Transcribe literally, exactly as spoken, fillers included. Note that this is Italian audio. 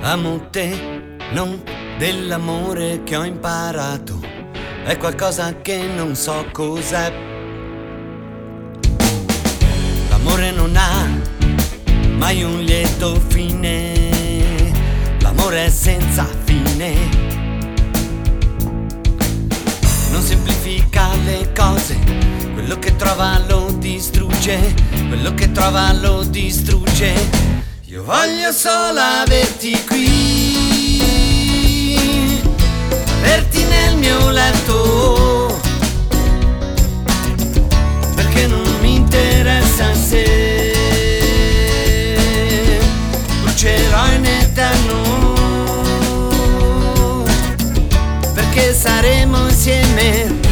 Amo te, non dell'amore che ho imparato, è qualcosa che non so cos'è. L'amore non ha mai un lieto fine, l'amore è senza fine. Non semplifica le cose, quello che trova lo distrugge, quello che trova lo distrugge. Io voglio solo averti qui, averti nel mio letto, perché non mi interessa se brucerò in eterno, perché saremo insieme